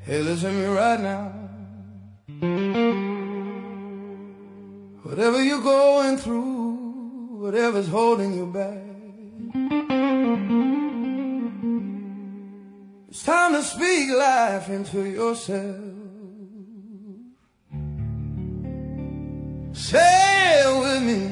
Hey, listen to me right now. Whatever you're going through, whatever's holding you back, it's time to speak life into yourself. Say it with me.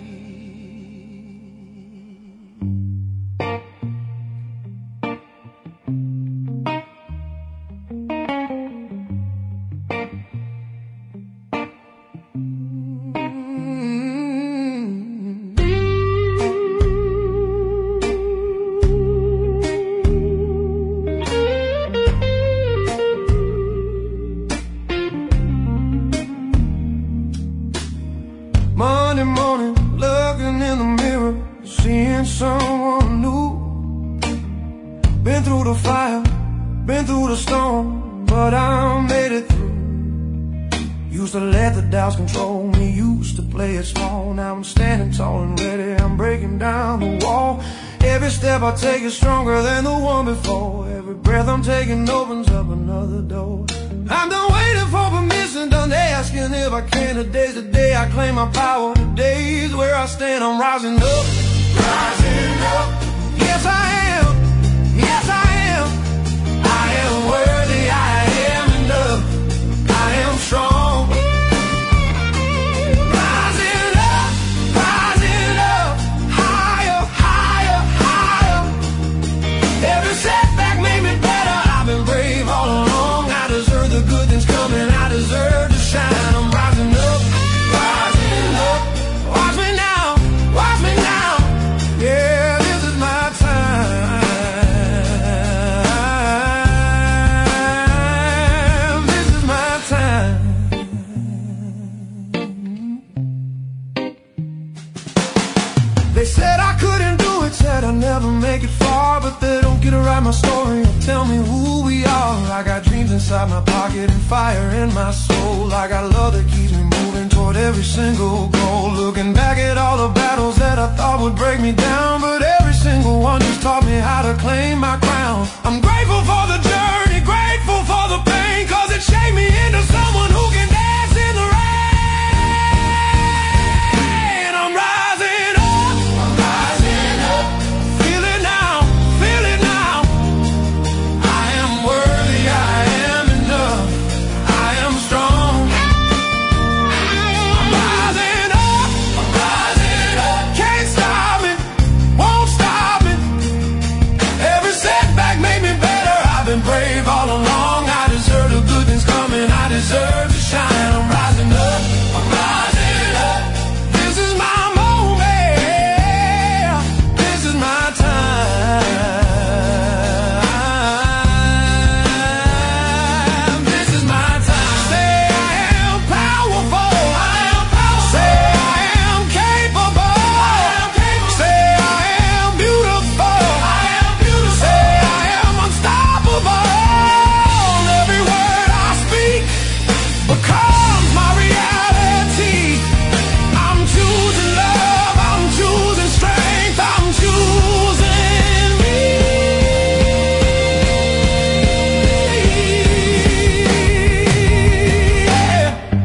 Monday morning, looking in the mirror, seeing someone new. Been through the fire, been through the storm, but I made it through. Used to let the doubts control me, used to play it small. Now I'm standing tall and ready, I'm breaking down the wall. Every step I take is stronger than the one before. Every breath I'm taking opens up another door. I'm done waiting for permission, done asking if I can. Today's the day I claim my power. Today's where I stand, I'm rising up. Rising up. Yes I am, yes I am. I am worthy, I am enough. I am strong. Rising up, higher, higher, higher. Every setback made me better, I've been brave all along. I deserve the good things coming, I deserve to shine. I'm rising up, rising up. Watch me now, watch me now. Yeah, this is my time. This is my time. They said I couldn't do it, said I'd never make it far, but they don't get to write my story or tell me who we are. I got dreams inside my pocket and fire in my soul. I got love that keeps me moving toward every single goal. Looking back at all the battles that I thought would break me down, but every single one just taught me how to claim my crown. I'm grateful for the journey, grateful for the pain, cause it shaped me into someone who can dance in the rain. I'm rising up, I'm rising up. Feel it now, feel it now. I am worthy, I am enough. I am strong. I'm rising up, I'm rising up. Can't stop me, won't stop me. Every setback made me better, I've been brave all along. I deserve the good things coming, I deserve to shine. I'm rising up, I'm rising up. This is my moment, this is my time. This is my time. Say I am powerful, I am powerful. Say I am capable, I am capable. Say I am beautiful, I am beautiful. Say I am unstoppable. Every word I speak becomes my reality. I'm choosing love, I'm choosing strength, I'm choosing me. Yeah.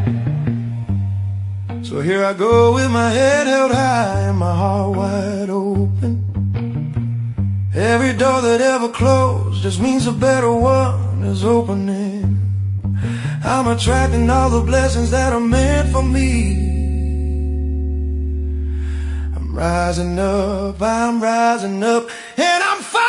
So here I go with my head held high and my heart wide open. Every door that ever closed just means a better one is opening. I'm attracting all the blessings that are meant for me. I'm rising up, and I'm fine.